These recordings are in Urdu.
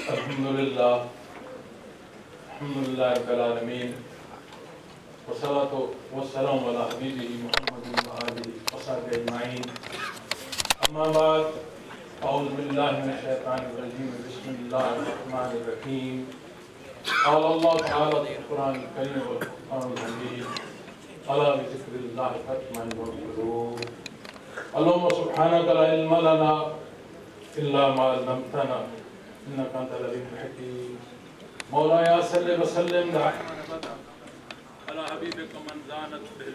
Alhamdulillah, Alhamdulillah Rabbil Alameen, wassalatu wassalamu ala habibihi Muhammadin wa alihi wa sahbihi ajma'in. Amma ba'd, a'udhu billahi minash shaitanir rajeem, bismillahir rahmanir rahim. Qala Allah ta'ala fil Qur'anil Kareem wal Furqanil Hameed, ala bi dhikrillahi tatma'innul qulub. Allahumma subhanaka la ilma lana illa ma 'allamtana إنك أنت العليم الحكيم. مولاي صل وسلم دائما على حبيبك من زانت به.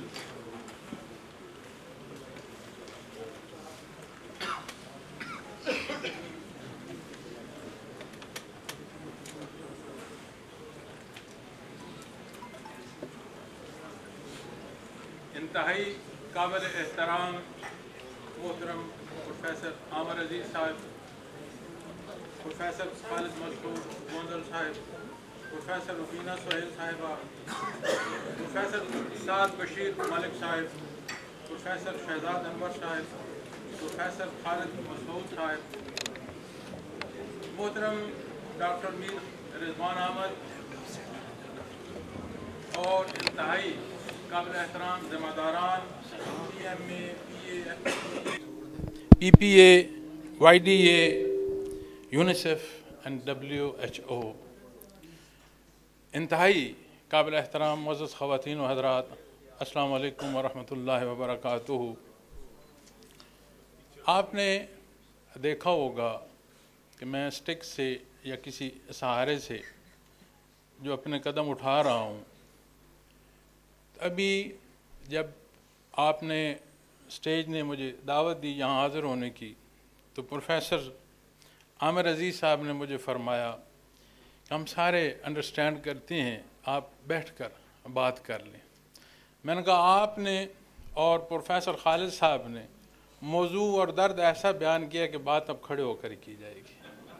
انتہائی قابل احترام محترم پروفیسر عامر عزیز صاحب، پروفیسر خالد مسعود گوندل صاحب، پروفیسر رفینہ سہیل صاحبہ، پروفیسر سعد بشیر ملک صاحب، پروفیسر شہزاد انور صاحب، پروفیسر خالد مسعود صاحب، محترم ڈاکٹر میر رضوان احمد اور انتہائی قابل احترام ذمہ داران P P A, Y D A, UNICEF and WHO، انتہائی قابل احترام معزز خواتین و حضرات، السلام علیکم ورحمۃ اللہ وبرکاتہ۔ آپ نے دیکھا ہوگا کہ میں سٹک سے یا کسی سہارے سے جو اپنے قدم اٹھا رہا ہوں، ابھی جب آپ نے اسٹیج نے مجھے دعوت دی یہاں حاضر ہونے کی تو پروفیسر عامر عزیز صاحب نے مجھے فرمایا کہ ہم سارے انڈرسٹینڈ کرتے ہیں، آپ بیٹھ کر بات کر لیں۔ میں نے کہا آپ نے اور پروفیسر خالد صاحب نے موضوع اور درد ایسا بیان کیا کہ بات اب کھڑے ہو کر کی جائے گی۔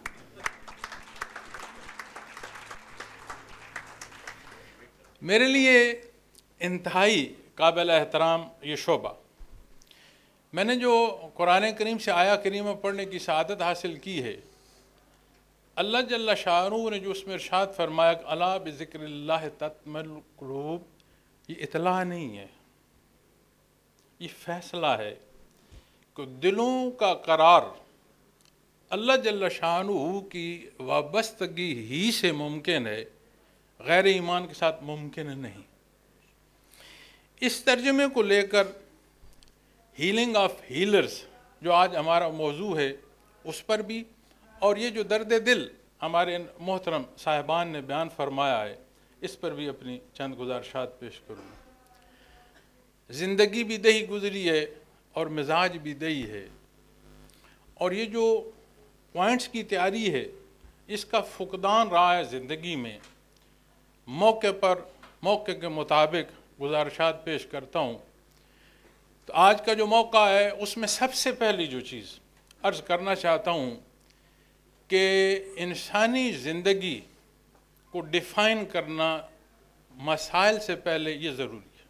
میرے لیے انتہائی قابل احترام یہ شعبہ، میں نے جو قرآن کریم سے آیہ کریمہ پڑھنے کی سعادت حاصل کی ہے، اللہ جل شانہ نے جو اس میں ارشاد فرمایا کہ الا بذکر اللہ تطمئن القلوب، یہ اطلاع نہیں ہے، یہ فیصلہ ہے کہ دلوں کا قرار اللہ جل شانہ کی وابستگی ہی سے ممکن ہے، غیر ایمان کے ساتھ ممکن نہیں۔ اس ترجمے کو لے کر ہیلنگ آف ہیلرز جو آج ہمارا موضوع ہے اس پر بھی، اور یہ جو درد دل ہمارے محترم صاحبان نے بیان فرمایا ہے اس پر بھی اپنی چند گزارشات پیش کروں۔ زندگی بھی دہی گزری ہے اور مزاج بھی دہی ہے، اور یہ جو پوائنٹس کی تیاری ہے اس کا فقدان رہا ہے زندگی میں۔ موقع پر موقع کے مطابق گزارشات پیش کرتا ہوں۔ تو آج کا جو موقع ہے اس میں سب سے پہلی جو چیز عرض کرنا چاہتا ہوں کہ انسانی زندگی کو ڈیفائن کرنا مسائل سے پہلے یہ ضروری ہے۔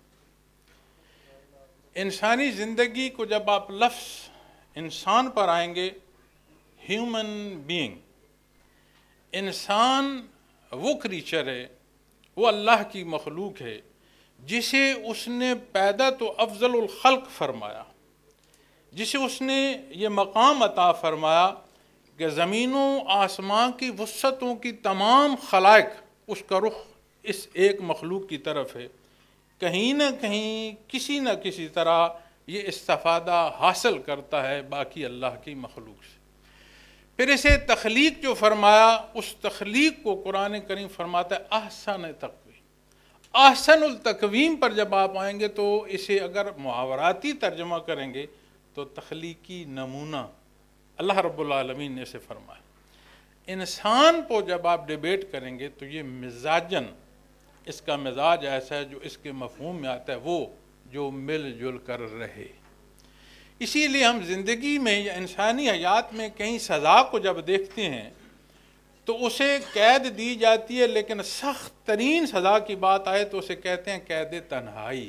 انسانی زندگی کو جب آپ لفظ انسان پر آئیں گے، ہیومن بینگ، انسان وہ کریچر ہے، وہ اللہ کی مخلوق ہے جسے اس نے پیدا تو افضل الخلق فرمایا، جسے اس نے یہ مقام عطا فرمایا کہ زمین و آسمان کی وسعتوں کی تمام خلائق اس کا رخ اس ایک مخلوق کی طرف ہے، کہیں نہ کہیں کسی نہ کسی طرح یہ استفادہ حاصل کرتا ہے باقی اللہ کی مخلوق سے۔ پھر اسے تخلیق جو فرمایا، اس تخلیق کو قرآن کریم فرماتا ہے احسن تقویم۔ احسن التقویم پر جب آپ آئیں گے تو اسے اگر محاوراتی ترجمہ کریں گے تو تخلیقی نمونہ اللہ رب العالمین نے اسے فرمایا۔ انسان کو جب آپ ڈیبیٹ کریں گے تو یہ مزاجن، اس کا مزاج ایسا ہے جو اس کے مفہوم میں آتا ہے، وہ جو مل جل کر رہے۔ اسی لیے ہم زندگی میں یا انسانی حیات میں کہیں سزا کو جب دیکھتے ہیں تو اسے قید دی جاتی ہے، لیکن سخت ترین سزا کی بات آئے تو اسے کہتے ہیں قید تنہائی،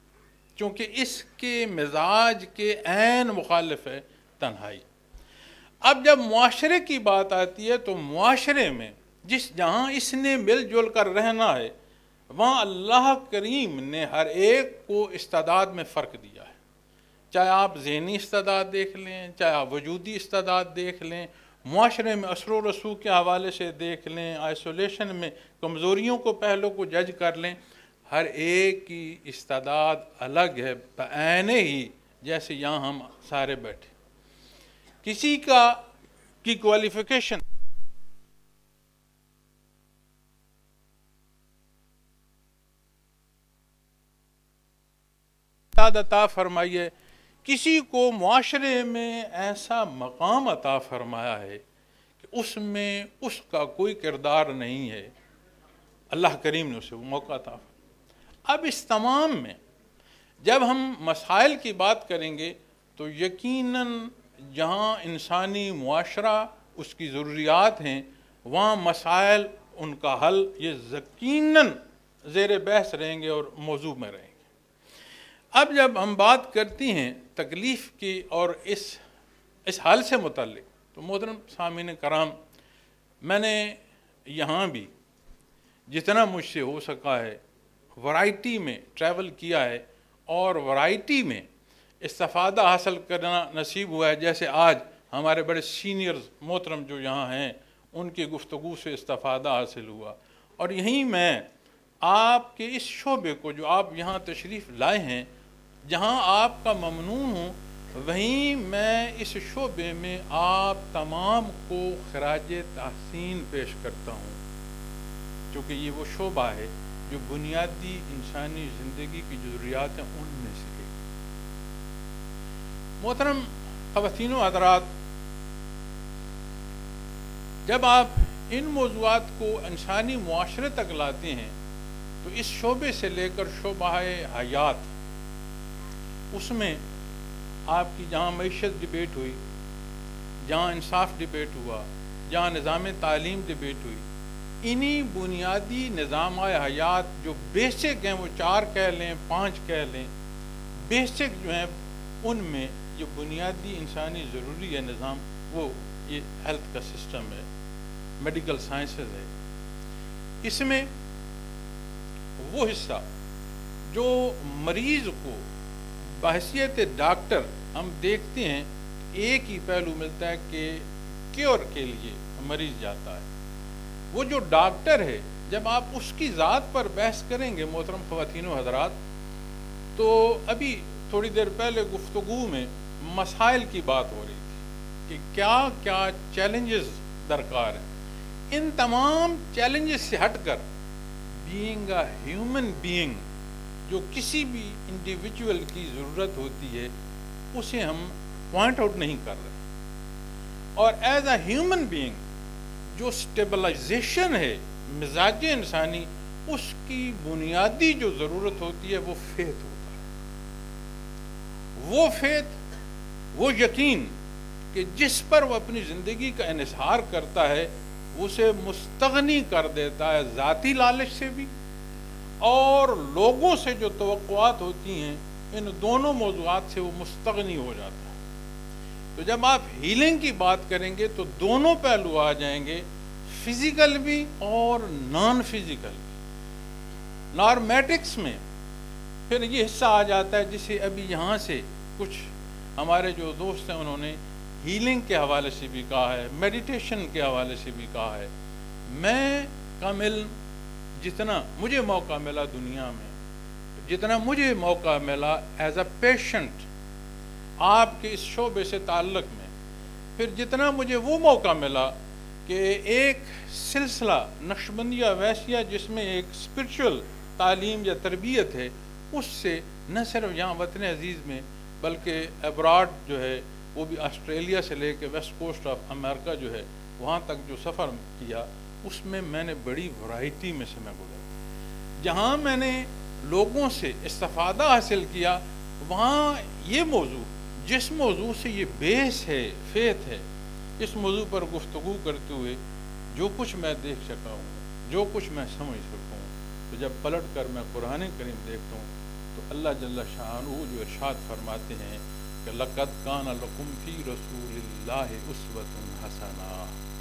چونکہ اس کے مزاج کے عین مخالف ہے تنہائی۔ اب جب معاشرے کی بات آتی ہے تو معاشرے میں جہاں اس نے مل جل کر رہنا ہے وہاں اللہ کریم نے ہر ایک کو استعداد میں فرق دیا ہے، چاہے آپ ذہنی استعداد دیکھ لیں، چاہے آپ وجودی استعداد دیکھ لیں، معاشرے میں اثر و رسوخ کے حوالے سے دیکھ لیں، آئسولیشن میں کمزوریوں کو پہلو کو جج کر لیں، ہر ایک کی استعداد الگ ہے بعین ہی، جیسے یہاں ہم سارے بیٹھے، کسی کی کوالیفیکیشن عطا فرمائی ہے، کسی کو معاشرے میں ایسا مقام عطا فرمایا ہے کہ اس میں اس کا کوئی کردار نہیں ہے، اللہ کریم نے اسے وہ موقع عطا فرمایا۔ اب اس تمام میں جب ہم مسائل کی بات کریں گے تو یقیناً جہاں انسانی معاشرہ اس کی ضروریات ہیں وہاں مسائل ان کا حل یہ یقیناً زیر بحث رہیں گے اور موضوع میں رہیں گے۔ اب جب ہم بات کرتی ہیں تکلیف کی اور اس حال سے متعلق تو محترم سامعین کرام، میں نے یہاں بھی جتنا مجھ سے ہو سکا ہے ورائٹی میں ٹریول کیا ہے اور ورائٹی میں استفادہ حاصل کرنا نصیب ہوا ہے، جیسے آج ہمارے بڑے سینئرز محترم جو یہاں ہیں ان کی گفتگو سے استفادہ حاصل ہوا، اور یہیں میں آپ کے اس شعبے کو جو آپ یہاں تشریف لائے ہیں جہاں آپ کا ممنون ہوں، وہیں میں اس شعبے میں آپ تمام کو خراج تحسین پیش کرتا ہوں، کیونکہ یہ وہ شعبہ ہے جو بنیادی انسانی زندگی کی ضروریات ہیں ان میں سے ایک۔ محترم خواتین و حضرات، جب آپ ان موضوعات کو انسانی معاشرے تک لاتے ہیں تو اس شعبے سے لے کر شعبہ حیات، اس میں آپ کی جہاں معیشت ڈیبیٹ ہوئی، جہاں انصاف ڈیبیٹ ہوا، جہاں نظام تعلیم ڈیبیٹ ہوئی، انہی بنیادی نظام حیات جو بیسک ہیں وہ 4 کہہ لیں 5 کہہ لیں، بیسک جو ہیں ان میں جو بنیادی انسانی ضروری ہے نظام، وہ یہ ہیلتھ کا سسٹم ہے، میڈیکل سائنسز ہے۔ اس میں وہ حصہ جو مریض کو بحیثیت ڈاکٹر ہم دیکھتے ہیں ایک ہی پہلو ملتا ہے کہ کیور کے لیے مریض جاتا ہے، وہ جو ڈاکٹر ہے جب آپ اس کی ذات پر بحث کریں گے محترم خواتین و حضرات، تو ابھی تھوڑی دیر پہلے گفتگو میں مسائل کی بات ہو رہی تھی کہ کیا کیا چیلنجز درکار ہیں، ان تمام چیلنجز سے ہٹ کر بینگ اے ہیومن بینگ جو کسی بھی انڈیویجول کی ضرورت ہوتی ہے اسے ہم پوائنٹ آؤٹ نہیں کر رہے، اور ایز اے ہیومن بینگ جو سٹیبلائزیشن ہے مزاج انسانی، اس کی بنیادی جو ضرورت ہوتی ہے وہ فیتھ ہوتا ہے، وہ فیتھ، وہ یقین کہ جس پر وہ اپنی زندگی کا انحصار کرتا ہے اسے مستغنی کر دیتا ہے ذاتی لالچ سے بھی اور لوگوں سے جو توقعات ہوتی ہیں، ان دونوں موضوعات سے وہ مستغنی ہو جاتا ہے۔ تو جب آپ ہیلنگ کی بات کریں گے تو دونوں پہلو آ جائیں گے، فزیکل بھی اور نان فزیکل بھی۔ نارمیٹکس میں پھر یہ حصہ آ جاتا ہے جسے ابھی یہاں سے کچھ ہمارے جو دوست ہیں انہوں نے ہیلنگ کے حوالے سے بھی کہا ہے، میڈیٹیشن کے حوالے سے بھی کہا ہے۔ میں کم علم جتنا مجھے موقع ملا دنیا میں، جتنا مجھے موقع ملا ایز اے پیشنٹ آپ کے اس شعبے سے تعلق میں، پھر جتنا مجھے وہ موقع ملا کہ ایک سلسلہ نقشبندیہ ویسیہ جس میں ایک اسپرچول تعلیم یا تربیت ہے، اس سے نہ صرف یہاں وطن عزیز میں بلکہ ابراڈ جو ہے وہ بھی آسٹریلیا سے لے کے ویسٹ کوسٹ آف امریکہ جو ہے وہاں تک جو سفر کیا، اس میں میں نے بڑی ورائٹی میں سے میں گزرا، جہاں میں نے لوگوں سے استفادہ حاصل کیا، وہاں یہ موضوع جس موضوع سے یہ بیس ہے، فیتھ ہے، اس موضوع پر گفتگو کرتے ہوئے جو کچھ میں دیکھ سکا ہوں، جو کچھ میں سمجھ سکتا ہوں، تو جب پلٹ کر میں قرآن کریم دیکھتا ہوں تو اللہ جل شانہ جو ارشاد فرماتے ہیں کہ لقد کان لکم فی رسول اللہ اسوۃ حسنہ،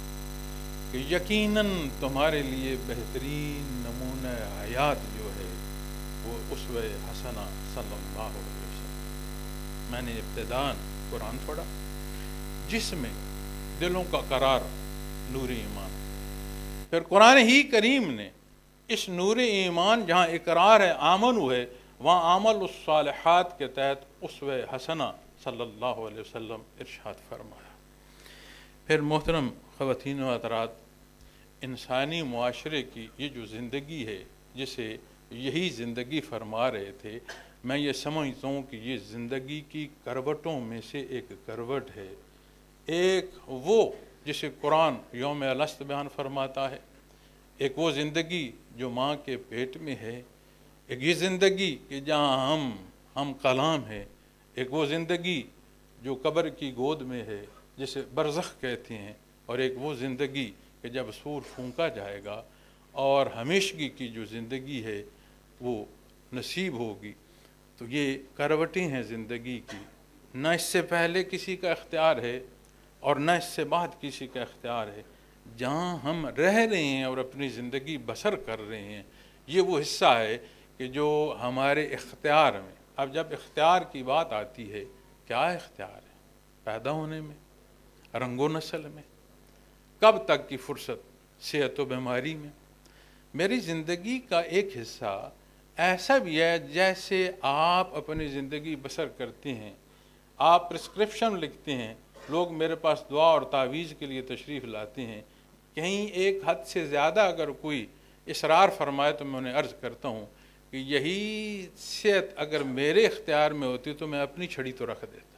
کہ یقیناً تمہارے لیے بہترین نمونہ حیات جو ہے وہ اسوہ حسنہ صلی اللہ علیہ وسلم۔ میں نے ابتداً قرآن پڑھا جس میں دلوں کا قرار نور ایمان، پھر قرآن ہی کریم نے اس نور ایمان جہاں اقرار ہے، آمنو ہے، وہاں عمل الصالحات کے تحت اسوہ حسنہ صلی اللہ علیہ وسلم ارشاد فرمایا۔ پھر محترم خواتین و حضرات، انسانی معاشرے کی یہ جو زندگی ہے جسے یہی زندگی فرما رہے تھے، میں یہ سمجھتا ہوں کہ یہ زندگی کی کروٹوں میں سے ایک کروٹ ہے۔ ایک وہ جسے قرآن یوم الست بیان فرماتا ہے، ایک وہ زندگی جو ماں کے پیٹ میں ہے، ایک یہ زندگی کہ جہاں ہم کلام ہے، ایک وہ زندگی جو قبر کی گود میں ہے جسے برزخ کہتے ہیں، اور ایک وہ زندگی کہ جب سور پھونکا جائے گا اور ہمیشگی کی جو زندگی ہے وہ نصیب ہوگی۔ تو یہ کروٹیں ہیں زندگی کی، نہ اس سے پہلے کسی کا اختیار ہے اور نہ اس سے بعد کسی کا اختیار ہے۔ جہاں ہم رہ رہے ہیں اور اپنی زندگی بسر کر رہے ہیں، یہ وہ حصہ ہے کہ جو ہمارے اختیار میں۔ اب جب اختیار کی بات آتی ہے، کیا اختیار ہے؟ پیدا ہونے میں، رنگ و نسل میں، کب تک کی فرصت، صحت و بیماری میں۔ میری زندگی کا ایک حصہ ایسا بھی ہے جیسے آپ اپنی زندگی بسر کرتے ہیں، آپ پرسکرپشن لکھتے ہیں، لوگ میرے پاس دعا اور تعویذ کے لیے تشریف لاتے ہیں، کہیں ایک حد سے زیادہ اگر کوئی اصرار فرمائے تو میں انہیں عرض کرتا ہوں کہ یہی صحت اگر میرے اختیار میں ہوتی تو میں اپنی چھڑی تو رکھ دیتا۔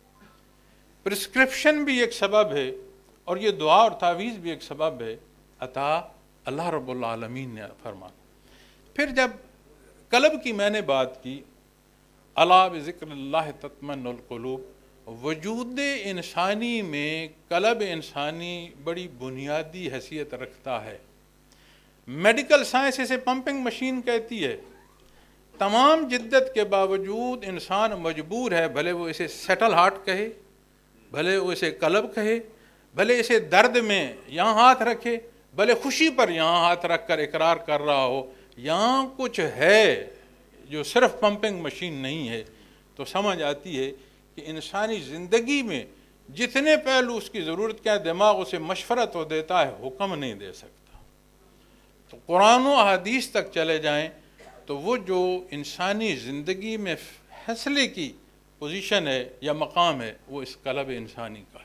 پرسکرپشن بھی ایک سبب ہے اور یہ دعا اور تعویذ بھی ایک سبب ہے، عطا اللہ رب العالمین نے فرمایا۔ پھر جب قلب کی میں نے بات کی، الا بذکر اللہ تطمئن القلوب، وجود انسانی میں قلب انسانی بڑی بنیادی حیثیت رکھتا ہے۔ میڈیکل سائنس اسے پمپنگ مشین کہتی ہے۔ تمام جدت کے باوجود انسان مجبور ہے، بھلے وہ اسے سیٹل ہارٹ کہے، بھلے وہ اسے قلب کہے، بھلے اسے درد میں یہاں ہاتھ رکھے، بھلے خوشی پر یہاں ہاتھ رکھ کر اقرار کر رہا ہو، یہاں کچھ ہے جو صرف پمپنگ مشین نہیں ہے، تو سمجھ آتی ہے کہ انسانی زندگی میں جتنے پہلو اس کی ضرورت کیا ہے، دماغ اسے مشورہ تو دیتا ہے، حکم نہیں دے سکتا۔ تو قرآن و احادیث تک چلے جائیں تو وہ جو انسانی زندگی میں فیصلے کی پوزیشن ہے یا مقام ہے، وہ اس قلب انسانی کا ہے۔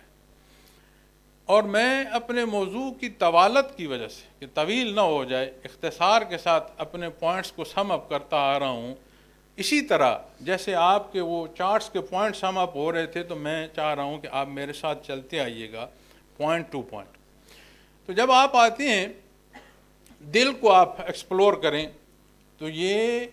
اور میں اپنے موضوع کی طوالت کی وجہ سے کہ طویل نہ ہو جائے، اختصار کے ساتھ اپنے پوائنٹس کو سم اپ کرتا آ رہا ہوں۔ اسی طرح جیسے آپ کے وہ چارٹس کے پوائنٹ سم اپ ہو رہے تھے، تو میں چاہ رہا ہوں کہ آپ میرے ساتھ چلتے آئیے گا پوائنٹ ٹو پوائنٹ۔ تو جب آپ آتے ہیں، دل کو آپ ایکسپلور کریں تو یہ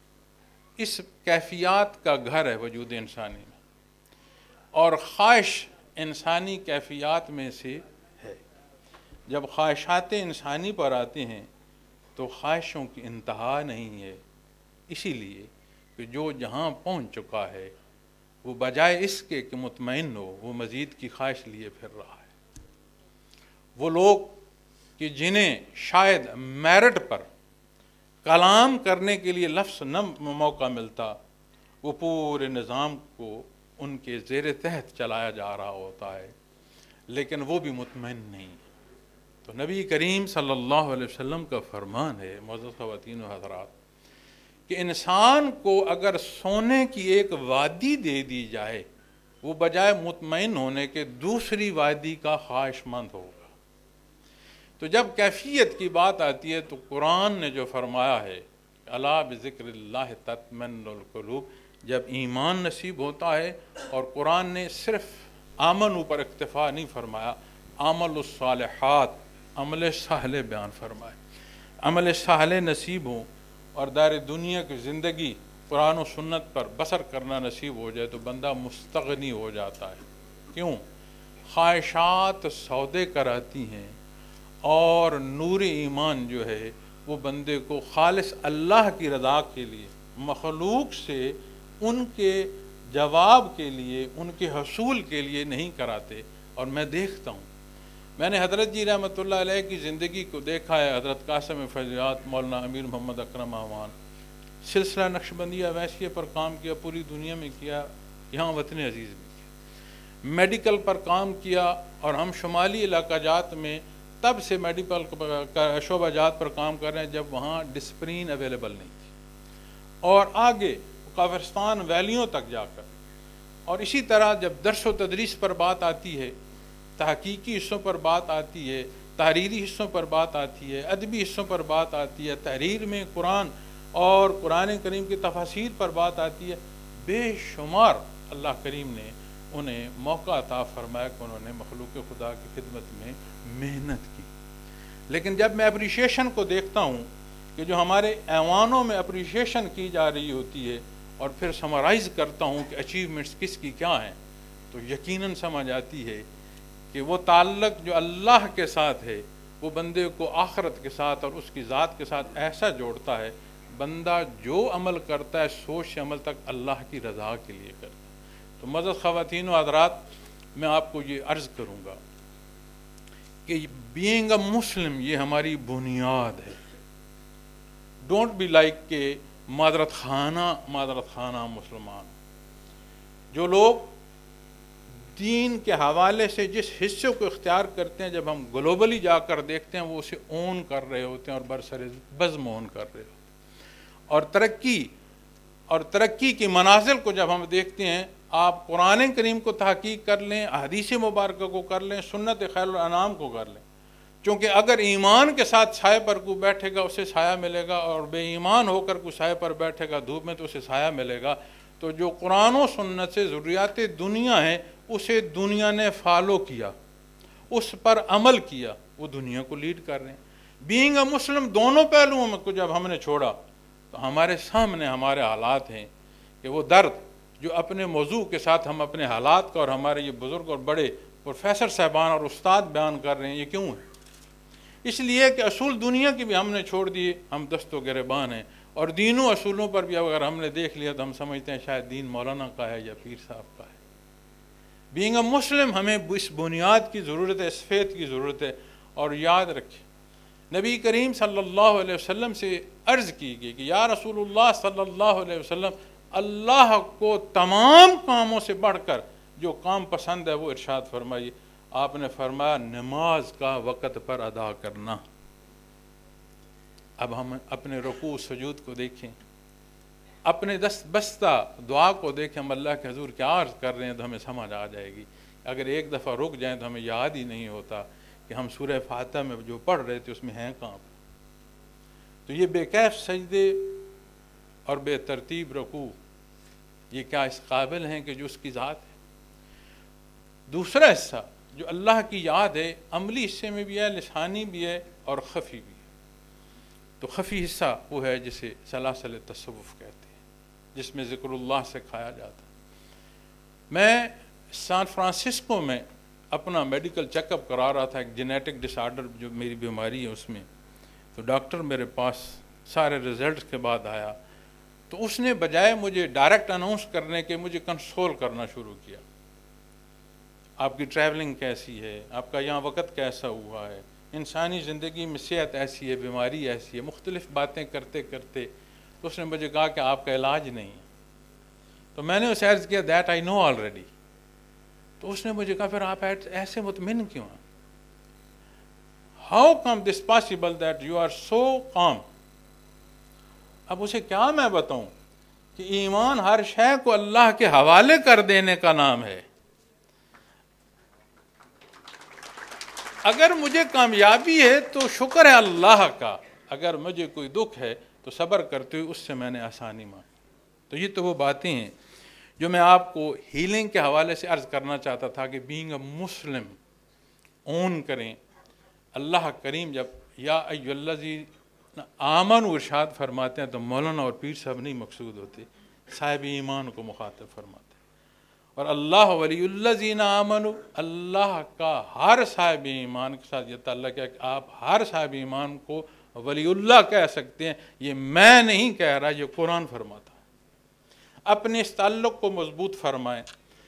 اس کیفیات کا گھر ہے وجود انسانی میں، اور خواہش انسانی کیفیات میں سے ہے۔ جب خواہشات انسانی پر آتے ہیں تو خواہشوں کی انتہا نہیں ہے، اسی لیے کہ جو جہاں پہنچ چکا ہے وہ بجائے اس کے کہ مطمئن ہو، وہ مزید کی خواہش لیے پھر رہا ہے۔ وہ لوگ کہ جنہیں شاید میرٹ پر کلام کرنے کے لیے لفظ نہ موقع ملتا، وہ پورے نظام کو ان کے زیر تحت چلایا جا رہا ہوتا ہے، لیکن وہ بھی مطمئن نہیں۔ تو نبی کریم صلی اللہ علیہ وسلم کا فرمان ہے، معزز خواتین و حضرات، کہ انسان کو اگر سونے کی ایک وادی دے دی جائے، وہ بجائے مطمئن ہونے کے دوسری وادی کا خواہش مند ہوگا۔ تو جب کیفیت کی بات آتی ہے تو قرآن نے جو فرمایا ہے، الا بذکر اللہ تطمئن القلوب، جب ایمان نصیب ہوتا ہے، اور قرآن نے صرف آمن پر اکتفا نہیں فرمایا، عمل الصالحات، عمل صالح بیان فرمائے۔ عمل صالح نصیب ہوں اور دار دنیا کی زندگی قرآن و سنت پر بسر کرنا نصیب ہو جائے تو بندہ مستغنی ہو جاتا ہے۔ کیوں؟ خواہشات سودے کراتی ہیں، اور نور ایمان جو ہے وہ بندے کو خالص اللہ کی رضا کے لیے مخلوق سے ان کے جواب کے لیے، ان کے حصول کے لیے نہیں کراتے۔ اور میں دیکھتا ہوں، میں نے حضرت جی رحمۃ اللہ علیہ کی زندگی کو دیکھا ہے، حضرت قاسم فیضیات، مولانا امیر محمد اکرم اعوان، سلسلہ نقشبندیہ ویسیہ پر کام کیا، پوری دنیا میں کیا، یہاں وطن عزیز میں کیا، میڈیکل پر کام کیا، اور ہم شمالی علاقہ جات میں تب سے میڈیکل شعبہ جات پر کام کر رہے ہیں جب وہاں ڈسپرین اویلیبل نہیں تھی، اور آگے کافرستان ویلیوں تک جا کر۔ اور اسی طرح جب درس و تدریس پر بات آتی ہے، تحقیقی حصوں پر بات آتی ہے، تحریری حصوں پر بات آتی ہے، ادبی حصوں پر بات آتی ہے، تحریر میں قرآن اور قرآن کریم کی تفاسیر پر بات آتی ہے، بے شمار اللہ کریم نے انہیں موقع عطا فرمایا کہ انہوں نے مخلوق خدا کی خدمت میں محنت کی۔ لیکن جب میں اپریشیشن کو دیکھتا ہوں کہ جو ہمارے ایوانوں میں اپریشیشن کی جا رہی ہوتی ہے، اور پھر سمرائز کرتا ہوں کہ اچیومنٹس کس کی کیا ہیں، تو یقیناً سمجھ آتی ہے کہ وہ تعلق جو اللہ کے ساتھ ہے وہ بندے کو آخرت کے ساتھ اور اس کی ذات کے ساتھ ایسا جوڑتا ہے، بندہ جو عمل کرتا ہے سوچ سے عمل تک اللہ کی رضا کے لیے کرتا ہے۔ تو معزز خواتین و حضرات، میں آپ کو یہ عرض کروں گا کہ بینگ اے مسلم یہ ہماری بنیاد ہے۔ ڈونٹ بی لائک کہ معذرت خانہ مسلمان۔ جو لوگ دین کے حوالے سے جس حصے کو اختیار کرتے ہیں، جب ہم گلوبلی جا کر دیکھتے ہیں وہ اسے اون کر رہے ہوتے ہیں اور برسر بزم اون کر رہے ہوتے ہیں، اور ترقی کی منازل کو جب ہم دیکھتے ہیں، آپ قرآن کریم کو تحقیق کر لیں، احادیث مبارکہ کو کر لیں، سنت خیر الانام کو کر لیں، چونکہ اگر ایمان کے ساتھ سائے پر کوئی بیٹھے گا اسے سایہ ملے گا، اور بے ایمان ہو کر کوئی سائے پر بیٹھے گا دھوپ میں تو اسے سایہ ملے گا۔ تو جو قرآن و سنت سے ضروریات دنیا ہیں اسے دنیا نے فالو کیا، اس پر عمل کیا، وہ دنیا کو لیڈ کر رہے ہیں۔ بینگ اے مسلم دونوں پہلوؤں میں کو جب ہم نے چھوڑا تو ہمارے سامنے ہمارے حالات ہیں کہ وہ درد جو اپنے موضوع کے ساتھ ہم اپنے حالات کا اور ہمارے یہ بزرگ اور بڑے پروفیسر صاحبان اور استاد بیان کر رہے ہیں، یہ کیوں ہے؟ اس لیے کہ اصول دنیا کی بھی ہم نے چھوڑ دیے، ہم دست و گریبان ہیں، اور دینوں اصولوں پر بھی اگر ہم نے دیکھ لیا تو ہم سمجھتے ہیں شاید دین مولانا کا ہے یا پیر صاحب کا ہے۔ بینگ اے مسلم ہمیں اس بنیاد کی ضرورت ہے، اس فیت کی ضرورت ہے۔ اور یاد رکھیں، نبی کریم صلی اللہ علیہ وسلم سے عرض کی گئی کہ یا رسول اللہ صلی اللہ علیہ وسلم، اللہ کو تمام کاموں سے بڑھ کر جو کام پسند ہے وہ ارشاد فرمائیے۔ آپ نے فرمایا نماز کا وقت پر ادا کرنا۔ اب ہم اپنے رکوع سجود کو دیکھیں، اپنے دست بستہ دعا کو دیکھیں، ہم اللہ کے حضور کیا عرض کر رہے ہیں تو ہمیں سمجھ آ جائے گی۔ اگر ایک دفعہ رک جائیں تو ہمیں یاد ہی نہیں ہوتا کہ ہم سورہ فاتحہ میں جو پڑھ رہے تھے اس میں ہیں کہاں۔ تو یہ بے کیف سجدے اور بے ترتیب رکوع، یہ کیا اس قابل ہیں کہ جو اس کی ذات ہے؟ دوسرا حصہ جو اللہ کی یاد ہے، عملی حصے میں بھی ہے، لسانی بھی ہے اور خفی بھی ہے۔ تو خفی حصہ وہ ہے جسے سلاسل تصوف کہتے ہیں، جس میں ذکر اللہ سکھایا جاتا ہے۔ میں سان فرانسسکو میں اپنا میڈیکل چیک اپ کرا رہا تھا، ایک جینیٹک ڈس آرڈر جو میری بیماری ہے اس میں، تو ڈاکٹر میرے پاس سارے رزلٹس کے بعد آیا، تو اس نے بجائے مجھے ڈائریکٹ اناؤنس کرنے کے مجھے کنسول کرنا شروع کیا۔ آپ کی ٹریولنگ کیسی ہے، آپ کا یہاں وقت کیسا ہوا ہے، انسانی زندگی میں صحت ایسی ہے، بیماری ایسی ہے، مختلف باتیں کرتے کرتے تو اس نے مجھے کہا کہ آپ کا علاج نہیں ہے۔ تو میں نے اسے عرض کیا دیٹ آئی نو آلریڈی۔ تو اس نے مجھے کہا پھر آپ ایسے مطمئن کیوں ہیں؟ How come this possible that you are so calm? اب اسے کیا میں بتاؤں کہ ایمان ہر شے کو اللہ کے حوالے کر دینے کا نام ہے۔ اگر مجھے کامیابی ہے تو شکر ہے اللہ کا، اگر مجھے کوئی دکھ ہے تو صبر کرتے ہوئے اس سے میں نے آسانی مانگی۔ تو یہ تو وہ باتیں ہیں جو میں آپ کو ہیلنگ کے حوالے سے عرض کرنا چاہتا تھا کہ بینگ اے مسلم اون کریں۔ اللہ کریم جب یا ایھا الذین آمنوا ارشاد فرماتے ہیں تو مولانا اور پیر صاحب نہیں مقصود ہوتے، صاحب ایمان کو مخاطب فرماتے ہیں۔ اور اللہ ولی الذین آمنوا، اللہ کا ہر صاحب ایمان کے ساتھ یہ تعلق ہے کہ آپ ہر صاحب ایمان کو ولی اللہ کہہ سکتے ہیں۔ یہ میں نہیں کہہ رہا، یہ قرآن فرماتا ہے۔ اپنے اس تعلق کو مضبوط فرمائیں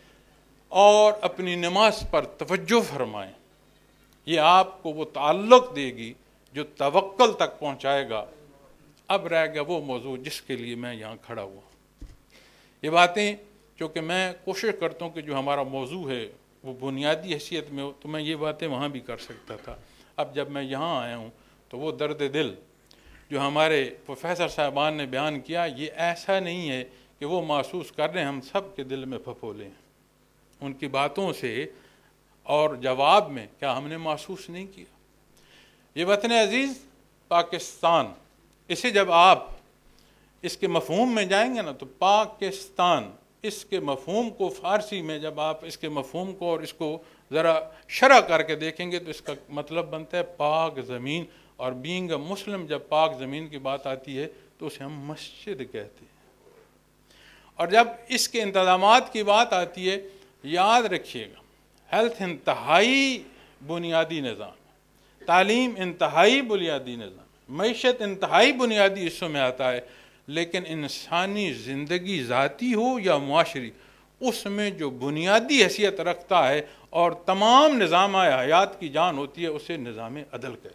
اور اپنی نماز پر توجہ فرمائیں. یہ آپ کو وہ تعلق دے گی جو توکل تک پہنچائے گا. اب رہ گیا وہ موضوع جس کے لیے میں یہاں کھڑا ہوا. یہ باتیں چونکہ میں کوشش کرتا ہوں کہ جو ہمارا موضوع ہے وہ بنیادی حیثیت میں ہو، تو میں یہ باتیں وہاں بھی کر سکتا تھا. اب جب میں یہاں آیا ہوں تو وہ درد دل جو ہمارے پروفیسر صاحبان نے بیان کیا، یہ ایسا نہیں ہے کہ وہ محسوس کر رہے ہیں ہم سب کے دل میں پھپھولے ہیں. ان کی باتوں سے اور جواب میں کیا ہم نے محسوس نہیں کیا؟ یہ وطن عزیز پاکستان، اسے جب آپ اس کے مفہوم میں جائیں گے نا تو پاکستان، اس کے مفہوم کو فارسی میں جب آپ اس کے مفہوم کو اور اس کو ذرا شرح کر کے دیکھیں گے تو اس کا مطلب بنتا ہے پاک زمین. اور بینگ اے مسلم جب پاک زمین کی بات آتی ہے تو اسے ہم مسجد کہتے ہیں. اور جب اس کے انتظامات کی بات آتی ہے، یاد رکھیے گا، ہیلتھ انتہائی بنیادی نظام، تعلیم انتہائی بنیادی نظام، معیشت انتہائی بنیادی حصوں میں آتا ہے، لیکن انسانی زندگی ذاتی ہو یا معاشری، اس میں جو بنیادی حیثیت رکھتا ہے اور تمام نظام حیات کی جان ہوتی ہے اسے نظام عدل کہتے ہیں.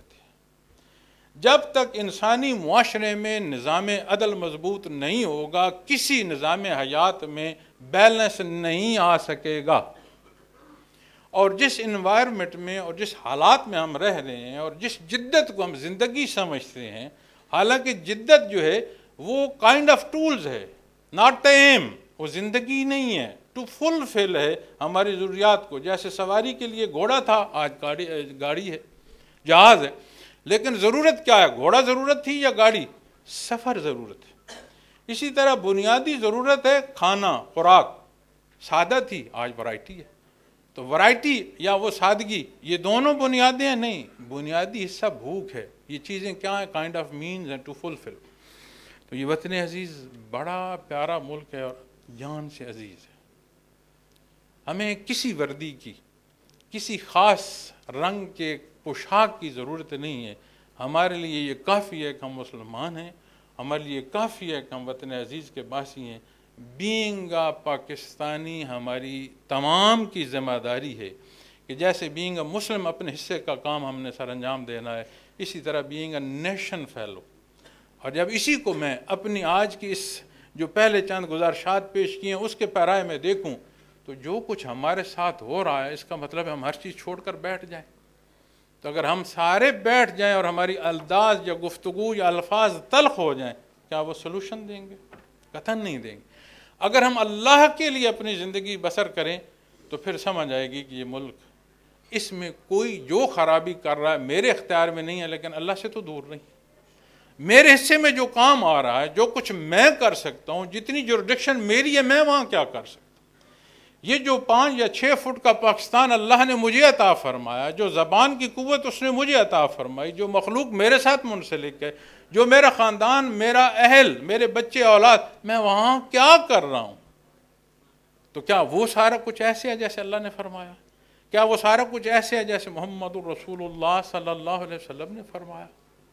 جب تک انسانی معاشرے میں نظام عدل مضبوط نہیں ہوگا، کسی نظام حیات میں بیلنس نہیں آ سکے گا. اور جس انوائرمنٹ میں اور جس حالات میں ہم رہ رہے ہیں اور جس جدت کو ہم زندگی سمجھتے ہیں، حالانکہ جدت جو ہے وہ کائنڈ آف ٹولز ہے، ناٹ ایم، وہ زندگی نہیں ہے. ٹو فلفل ہے ہماری ضروریات کو. جیسے سواری کے لیے گھوڑا تھا، آج گاڑی ہے، جہاز ہے. لیکن ضرورت کیا ہے؟ گھوڑا ضرورت تھی یا گاڑی؟ سفر ضرورت ہے. اسی طرح بنیادی ضرورت ہے کھانا، خوراک. سادہ تھی، آج ورائٹی ہے. تو ورائٹی یا وہ سادگی، یہ دونوں بنیادیں ہیں؟ نہیں، بنیادی حصہ بھوک ہے. یہ چیزیں کیا ہیں؟ Kind of means and to fulfil. تو یہ وطن عزیز بڑا پیارا ملک ہے اور جان سے عزیز ہے. ہمیں کسی وردی کی، کسی خاص رنگ کے پوشاک کی ضرورت نہیں ہے. ہمارے لیے یہ کافی ہے کہ ہم مسلمان ہیں، ہمارے لیے کافی ہے کہ ہم وطن عزیز کے باسی ہیں. بینگ اے پاکستانی ہماری تمام کی ذمہ داری ہے کہ جیسے بینگ اے مسلم اپنے حصے کا کام ہم نے سر انجام دینا ہے، اسی طرح بینگ اے نیشن فیلو. اور جب اسی کو میں اپنی آج کی اس جو پہلے چند گزارشات پیش کیے ہیں اس کے پیرائے میں دیکھوں تو جو کچھ ہمارے ساتھ ہو رہا ہے اس کا مطلب ہے ہم ہر چیز چھوڑ کر بیٹھ جائیں. تو اگر ہم سارے بیٹھ جائیں اور ہماری انداز یا گفتگو یا الفاظ تلخ ہو جائیں، کیا وہ سلوشن دیں گے؟ قطعاً نہیں دیں گے. اگر ہم اللہ کے لیے اپنی زندگی بسر کریں تو پھر سمجھ آئے گی کہ یہ ملک، اس میں کوئی جو خرابی کر رہا ہے میرے اختیار میں نہیں ہے، لیکن اللہ سے تو دور نہیں. میرے حصے میں جو کام آ رہا ہے، جو کچھ میں کر سکتا ہوں، جتنی جورڈکشن میری ہے، میں وہاں کیا کر سکتا ہوں. یہ جو 5 یا 6 فٹ کا پاکستان اللہ نے مجھے عطا فرمایا، جو زبان کی قوت اس نے مجھے عطا فرمائی، جو مخلوق میرے ساتھ منسلک ہے، جو میرا خاندان، میرا اہل، میرے بچے اولاد، میں وہاں کیا کر رہا ہوں؟ تو کیا وہ سارا کچھ ایسے ہے جیسے اللہ نے فرمایا؟ کیا وہ سارا کچھ ایسے ہے جیسے محمد الرسول اللہ صلی اللہ علیہ وسلم نے فرمایا؟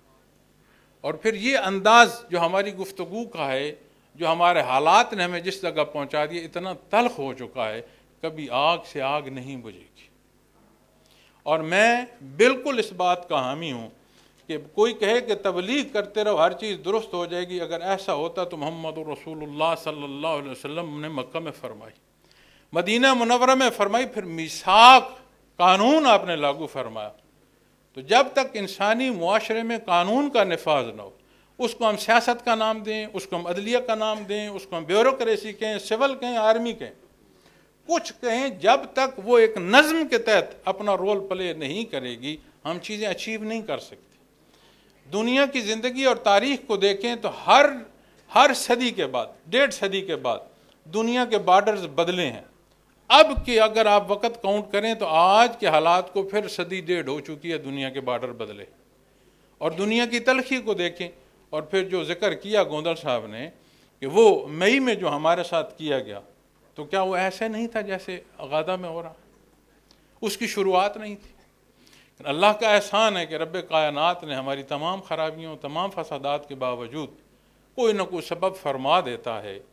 اور پھر یہ انداز جو ہماری گفتگو کا ہے، جو ہمارے حالات نے ہمیں جس جگہ پہنچا دیا، اتنا تلخ ہو چکا ہے، کبھی آگ سے آگ نہیں بجھے گی. اور میں بالکل اس بات کا حامی ہوں کہ کوئی کہے کہ تبلیغ کرتے رہو ہر چیز درست ہو جائے گی. اگر ایسا ہوتا تو محمد رسول اللہ صلی اللہ علیہ وسلم نے مکہ میں فرمائی، مدینہ منورہ میں فرمائی، پھر میثاق قانون آپ نے لاگو فرمایا. تو جب تک انسانی معاشرے میں قانون کا نفاذ نہ ہو، اس کو ہم سیاست کا نام دیں، اس کو ہم عدلیہ کا نام دیں، اس کو ہم بیوروکریسی کہیں، سول کہیں، آرمی کہیں، کچھ کہیں، جب تک وہ ایک نظم کے تحت اپنا رول پلے نہیں کرے گی، ہم چیزیں اچیو نہیں کر سکتے. دنیا کی زندگی اور تاریخ کو دیکھیں تو ہر صدی کے بعد، 1.5 صدی کے بعد دنیا کے بارڈرز بدلے ہیں. اب کہ اگر آپ وقت کاؤنٹ کریں تو آج کے حالات کو پھر 1.5 صدی ہو چکی ہے، دنیا کے بارڈر بدلے. اور دنیا کی تلخی کو دیکھیں. اور پھر جو ذکر کیا گوندل صاحب نے کہ وہ مئی میں جو ہمارے ساتھ کیا گیا، تو کیا وہ ایسے نہیں تھا جیسے غزہ میں ہو رہا؟ اس کی شروعات نہیں تھی. اللہ کا احسان ہے کہ رب کائنات نے ہماری تمام خرابیوں، تمام فسادات کے باوجود کوئی نہ کوئی سبب فرما دیتا ہے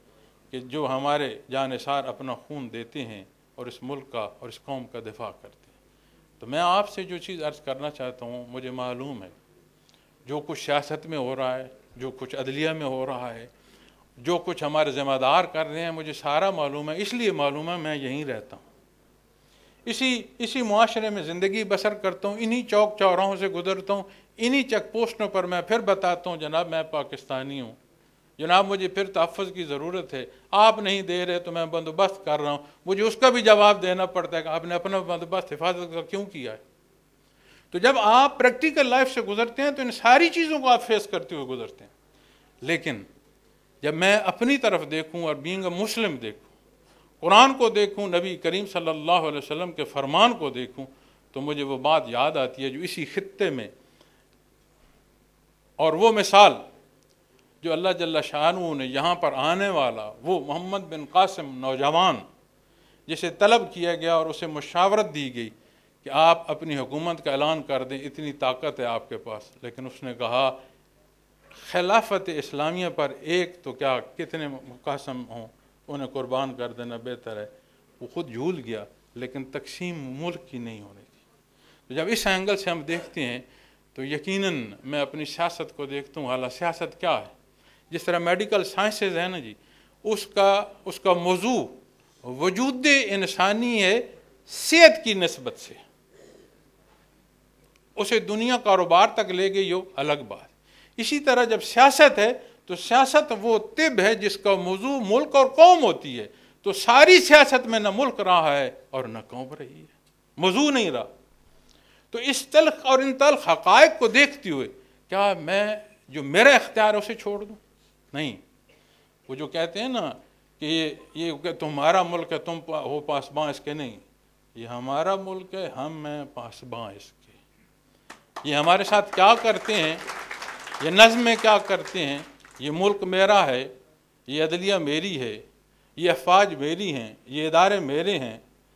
کہ جو ہمارے جانثار اپنا خون دیتے ہیں اور اس ملک کا اور اس قوم کا دفاع کرتے ہیں۔ تو میں آپ سے جو چیز عرض کرنا چاہتا ہوں، مجھے معلوم ہے جو کچھ سیاست میں ہو رہا ہے، جو کچھ عدلیہ میں ہو رہا ہے، جو کچھ ہمارے ذمہ دار کر رہے ہیں، مجھے سارا معلوم ہے، اس لیے معلوم ہے میں یہیں رہتا ہوں، اسی معاشرے میں زندگی بسر کرتا ہوں، انہی چوک چوراہوں سے گزرتا ہوں، انہی چیک پوسٹوں پر میں پھر بتاتا ہوں جناب میں پاکستانی ہوں، جناب مجھے پھر تحفظ کی ضرورت ہے، آپ نہیں دے رہے تو میں بندوبست کر رہا ہوں، مجھے اس کا بھی جواب دینا پڑتا ہے کہ آپ نے اپنا بندوبست حفاظت کا کیوں کیا ہے۔ تو جب آپ پریکٹیکل لائف سے گزرتے ہیں تو ان ساری چیزوں کو آپ فیس کرتے ہوئے گزرتے ہیں، لیکن جب میں اپنی طرف دیکھوں اور بینگ اے مسلم دیکھوں، قرآن کو دیکھوں، نبی کریم صلی اللہ علیہ وسلم کے فرمان کو دیکھوں، تو مجھے وہ بات یاد آتی ہے جو اسی خطے میں، اور وہ مثال جو اللہ جل شانہ نے یہاں پر آنے والا وہ محمد بن قاسم نوجوان جسے طلب کیا گیا اور اسے مشاورت دی گئی کہ آپ اپنی حکومت کا اعلان کر دیں، اتنی طاقت ہے آپ کے پاس، لیکن اس نے کہا خلافت اسلامیہ پر ایک تو کیا کتنے قاسم ہوں، انہیں قربان کر دینا بہتر ہے۔ وہ خود جھول گیا، لیکن تقسیم ملک کی نہیں ہونی تھی۔ تو جب اس اینگل سے ہم دیکھتے ہیں تو یقیناً میں اپنی سیاست کو دیکھتا ہوں، حالانہ سیاست کیا ہے؟ جس طرح میڈیکل سائنسز ہے نا جی، اس کا موضوع وجود انسانی ہے صحت کی نسبت سے، اسے دنیا کاروبار تک لے گئی ہو الگ بات۔ اسی طرح جب سیاست ہے تو سیاست وہ طب ہے جس کا موضوع ملک اور قوم ہوتی ہے، تو ساری سیاست میں نہ ملک رہا ہے اور نہ قوم رہی ہے، موضوع نہیں رہا۔ تو اس تلخ اور ان تلخ حقائق کو دیکھتے ہوئے کیا میں جو میرا اختیار ہے اسے چھوڑ دوں؟ نہیں۔ وہ جو کہتے ہیں نا کہ یہ تمہارا ملک ہے، تم ہو پاسباں اس کے، نہیں، یہ ہمارا ملک ہے، ہم ہیں پاسباں اس کے۔ یہ ہمارے ساتھ کیا کرتے ہیں، یہ نظم میں کیا کرتے ہیں، یہ ملک میرا ہے، یہ عدلیہ میری ہے، یہ افواج میری ہیں، یہ ادارے میرے ہیں،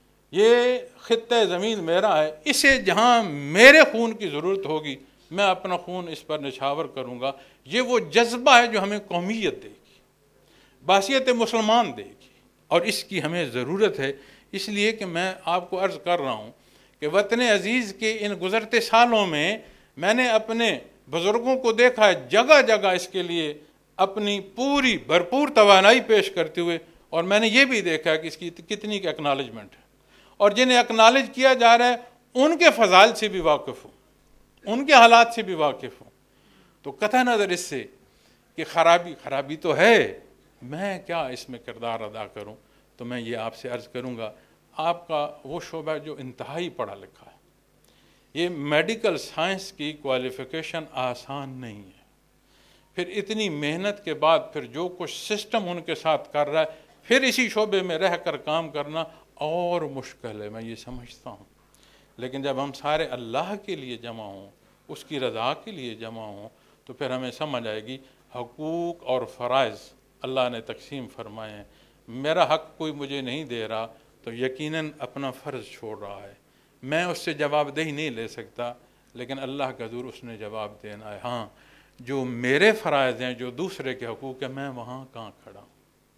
یہ خطہ زمین میرا ہے، اسے جہاں میرے خون کی ضرورت ہوگی میں اپنا خون اس پر نچھاور کروں گا۔ یہ وہ جذبہ ہے جو ہمیں قومیت دے گی، بحثیت مسلمان دے گی، اور اس کی ہمیں ضرورت ہے۔ اس لیے کہ میں آپ کو عرض کر رہا ہوں کہ وطن عزیز کے ان گزرتے سالوں میں نے اپنے بزرگوں کو دیکھا ہے جگہ جگہ اس کے لیے اپنی پوری بھرپور توانائی پیش کرتے ہوئے، اور میں نے یہ بھی دیکھا ہے کہ اس کی کتنی کی اکنالجمنٹ ہے، اور جنہیں اکنالج کیا جا رہا ہے ان کے فضائل سے بھی واقف ہوں، ان کے حالات سے بھی واقف ہوں۔ تو قطع نظر اس سے کہ خرابی تو ہے، میں کیا اس میں کردار ادا کروں، تو میں یہ آپ سے عرض کروں گا، آپ کا وہ شعبہ جو انتہائی پڑھا لکھا ہے، یہ میڈیکل سائنس کی کوالیفیکیشن آسان نہیں ہے، پھر اتنی محنت کے بعد پھر جو کچھ سسٹم ان کے ساتھ کر رہا ہے، پھر اسی شعبے میں رہ کر کام کرنا اور مشکل ہے، میں یہ سمجھتا ہوں۔ لیکن جب ہم سارے اللہ کے لیے جمع ہوں، اس کی رضا کے لیے جمع ہوں، تو پھر ہمیں سمجھ آئے گی حقوق اور فرائض اللہ نے تقسیم فرمائے ہیں، میرا حق کوئی مجھے نہیں دے رہا تو یقیناً اپنا فرض چھوڑ رہا ہے، میں اس سے جواب دہی نہیں لے سکتا، لیکن اللہ کا ضرور اس نے جواب دینا ہے۔ ہاں، جو میرے فرائض ہیں، جو دوسرے کے حقوق ہیں، میں وہاں کہاں کھڑا ہوں؟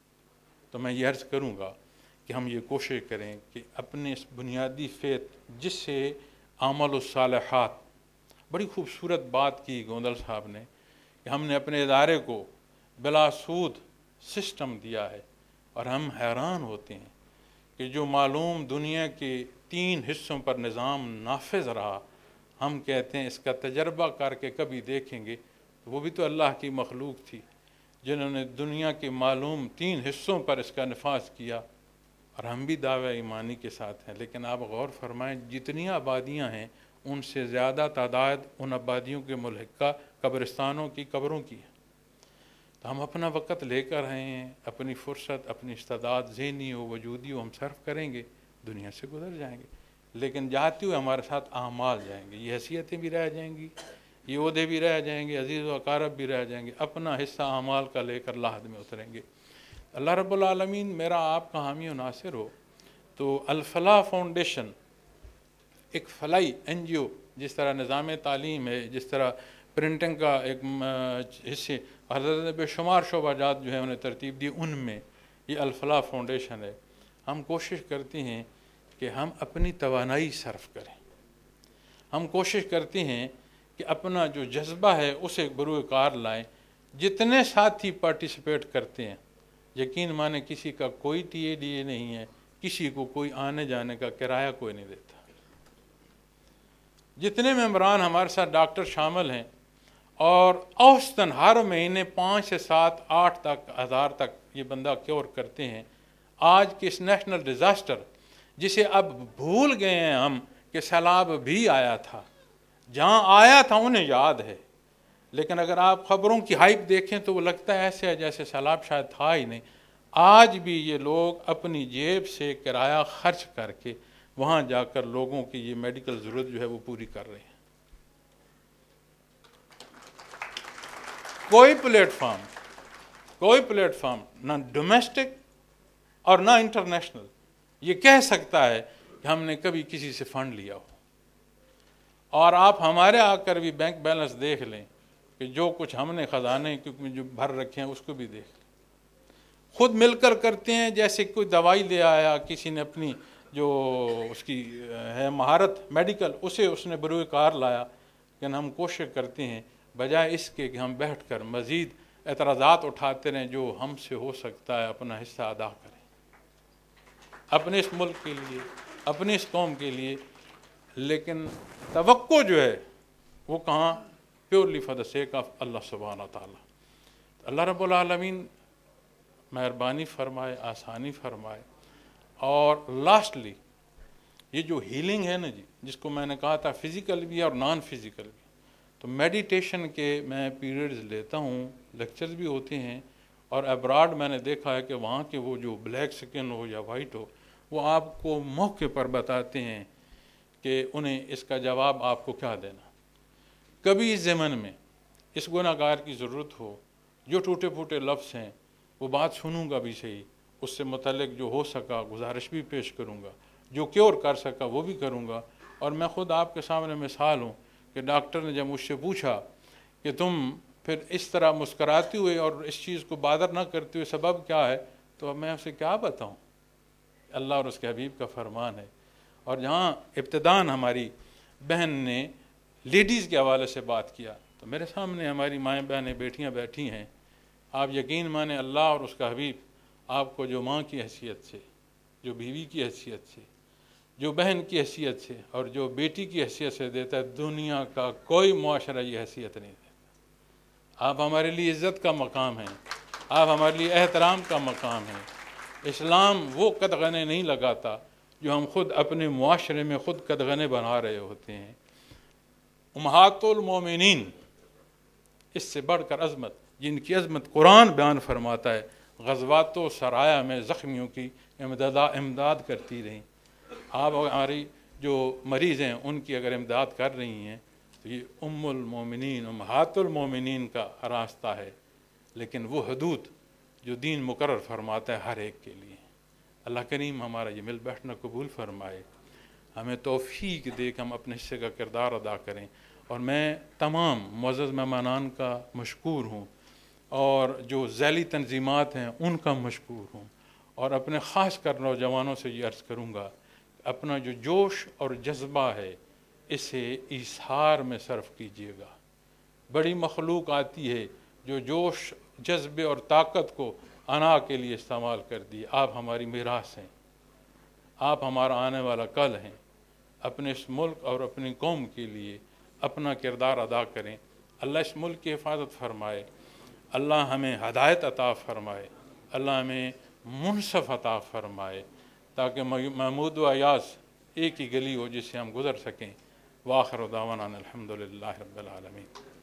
تو میں یہ عرض کروں گا کہ ہم یہ کوشش کریں کہ اپنے اس بنیادی فیت جس سے عمل الصالحات، بڑی خوبصورت بات کی گوندل صاحب نے کہ ہم نے اپنے ادارے کو بلا سود سسٹم دیا ہے، اور ہم حیران ہوتے ہیں کہ جو معلوم دنیا کے 3 حصوں پر نظام نافذ رہا، ہم کہتے ہیں اس کا تجربہ کر کے کبھی دیکھیں گے، وہ بھی تو اللہ کی مخلوق تھی جنہوں نے دنیا کے معلوم 3 حصوں پر اس کا نفاذ کیا، اور ہم بھی دعوی ایمانی کے ساتھ ہیں۔ لیکن آپ غور فرمائیں، جتنی آبادیاں ہیں ان سے زیادہ تعداد ان آبادیوں کے ملحقہ قبرستانوں کی، قبروں کی ہے۔ تو ہم اپنا وقت لے کر رہے ہیں، اپنی فرصت، اپنی استعداد ذہنی ہو وجودی ہو ہم صرف کریں گے، دنیا سے گزر جائیں گے، لیکن جاتے ہوئے ہمارے ساتھ اعمال جائیں گے، یہ حیثیتیں بھی رہ جائیں گی، یہ عہدے بھی رہ جائیں گے، عزیز و اقارب بھی رہ جائیں گے، اپنا حصہ اعمال کا لے کر لحد میں اتریں گے۔ اللہ رب العالمین میرا آپ کا حامی و ناصر ہو۔ تو الفلاح فاؤنڈیشن ایک فلاحی NGO، جس طرح نظام تعلیم ہے، جس طرح پرنٹنگ کا ایک حصے، حضرت نے بے شمار شعبہ جات جو ہے انہیں ترتیب دی، ان میں یہ الفلاح فاؤنڈیشن ہے، ہم کوشش کرتے ہیں کہ ہم اپنی توانائی صرف کریں، ہم کوشش کرتے ہیں کہ اپنا جو جذبہ ہے اسے بروئے کار لائیں۔ جتنے ساتھی پارٹیسپیٹ کرتے ہیں، یقین مانیں کسی کا کوئی ٹی اے ڈی اے نہیں ہے، کسی کو کوئی آنے جانے کا کرایہ کوئی نہیں دیتا۔ جتنے ممبران ہمارے ساتھ ڈاکٹر شامل ہیں، اور اوسطاً ہر مہینے 5 سے 7 8 ہزار تک یہ بندہ کیور کرتے ہیں۔ آج کے اس نیشنل ڈیزاسٹر جسے اب بھول گئے ہیں ہم کہ سیلاب بھی آیا تھا، جہاں آیا تھا انہیں یاد ہے، لیکن اگر آپ خبروں کی ہائپ دیکھیں تو وہ لگتا ہے ایسے ہے جیسے سیلاب شاید تھا ہی نہیں۔ آج بھی یہ لوگ اپنی جیب سے کرایہ خرچ کر کے وہاں جا کر لوگوں کی یہ میڈیکل ضرورت جو ہے وہ پوری کر رہے ہیں۔ کوئی پلیٹ فارم نہ ڈومیسٹک اور نہ انٹرنیشنل یہ کہہ سکتا ہے کہ ہم نے کبھی کسی سے فنڈ لیا ہو۔ اور آپ ہمارے آ کر بھی بینک بیلنس دیکھ لیں کہ جو کچھ ہم نے خزانے کیونکہ جو بھر رکھے ہیں اس کو بھی دیکھ لیں، خود مل کر کرتے ہیں۔ جیسے کوئی دوائی لے آیا، کسی نے اپنی جو اس کی ہے مہارت میڈیکل اسے اس نے بروئے کار لایا، لیکن ہم کوشش کرتے ہیں بجائے اس کے کہ ہم بیٹھ کر مزید اعتراضات اٹھاتے رہیں، جو ہم سے ہو سکتا ہے اپنا حصہ ادا کریں، اپنے اس ملک کے لیے، اپنے اس قوم کے لیے۔ لیکن توقع جو ہے وہ کہاں؟ Purely for the sake of اللہ سبحانہ تعالیٰ۔ اللہ رب العالمین مہربانی فرمائے، آسانی فرمائے۔ اور لاسٹلی یہ جو ہیلنگ ہے نا جی، جس کو میں نے کہا تھا فزیکل بھی اور نان فزیکل بھی، تو میڈیٹیشن کے میں پیریڈز لیتا ہوں، لیکچرز بھی ہوتے ہیں، اور ابراڈ میں نے دیکھا ہے کہ وہاں کے وہ جو بلیک سکن ہو یا وائٹ ہو، وہ آپ کو موقع پر بتاتے ہیں کہ انہیں اس کا جواب آپ کو کیا دینا۔ کبھی اس زمن میں اس گناہ گار کی ضرورت ہو، جو ٹوٹے پھوٹے لفظ ہیں وہ بات سنوں گا بھی صحیح، اس سے متعلق جو ہو سکا گزارش بھی پیش کروں گا، جو کیور کر سکا وہ بھی کروں گا۔ اور میں خود آپ کے سامنے مثال ہوں کہ ڈاکٹر نے جب مجھ سے پوچھا کہ تم پھر اس طرح مسکراتے ہوئے اور اس چیز کو بادر نہ کرتے ہوئے سبب کیا ہے، تو اب میں اسے کیا بتاؤں؟ اللہ اور اس کے حبیب کا فرمان ہے۔ اور جہاں ابتداً ہماری بہن نے لیڈیز کے حوالے سے بات کیا، تو میرے سامنے ہماری مائیں بہنیں بیٹیاں بیٹھی ہیں، آپ یقین مانیں اللہ اور اس کا حبیب آپ کو جو ماں کی حیثیت سے، جو بیوی کی حیثیت سے، جو بہن کی حیثیت سے اور جو بیٹی کی حیثیت سے دیتا ہے، دنیا کا کوئی معاشرہ یہ حیثیت نہیں دیتا۔ آپ ہمارے لیے عزت کا مقام ہیں، آپ ہمارے لیے احترام کا مقام ہیں۔ اسلام وہ قدغنے نہیں لگاتا جو ہم خود اپنے معاشرے میں خود قدغنے بنا رہے ہوتے ہیں۔ امہات المومنین، اس سے بڑھ کر عظمت، جن کی عظمت قرآن بیان فرماتا ہے، غزوات و سرایا میں زخمیوں کی امداد کرتی رہیں۔ آپ ہماری جو مریض ہیں ان کی اگر امداد کر رہی ہیں تو یہ ام المومنین، امہات المومنین کا راستہ ہے، لیکن وہ حدود جو دین مقرر فرماتا ہے ہر ایک کے لیے۔ اللہ کریم ہمارا یہ مل بیٹھنا قبول فرمائے، ہمیں توفیق دے کہ ہم اپنے حصے کا کردار ادا کریں۔ اور میں تمام معزز مہمانان کا مشکور ہوں، اور جو ذیلی تنظیمات ہیں ان کا مشکور ہوں، اور اپنے خاص کر نوجوانوں سے یہ عرض کروں گا، اپنا جو جوش اور جذبہ ہے اسے ایثار میں صرف کیجیے گا۔ بڑی مخلوق آتی ہے جو جوش، جذبے اور طاقت کو انا کے لیے استعمال کر دی۔ آپ ہماری میراث ہیں، آپ ہمارا آنے والا کل ہیں۔ اپنے اس ملک اور اپنی قوم کے لیے اپنا کردار ادا کریں۔ اللہ اس ملک کی حفاظت فرمائے، اللہ ہمیں ہدایت عطا فرمائے، اللہ ہمیں منصف عطا فرمائے، تاکہ محمود و ایاز ایک ہی گلی ہو جس سے ہم گزر سکیں۔ وآخر دعوانا الحمدللہ رب العالمین۔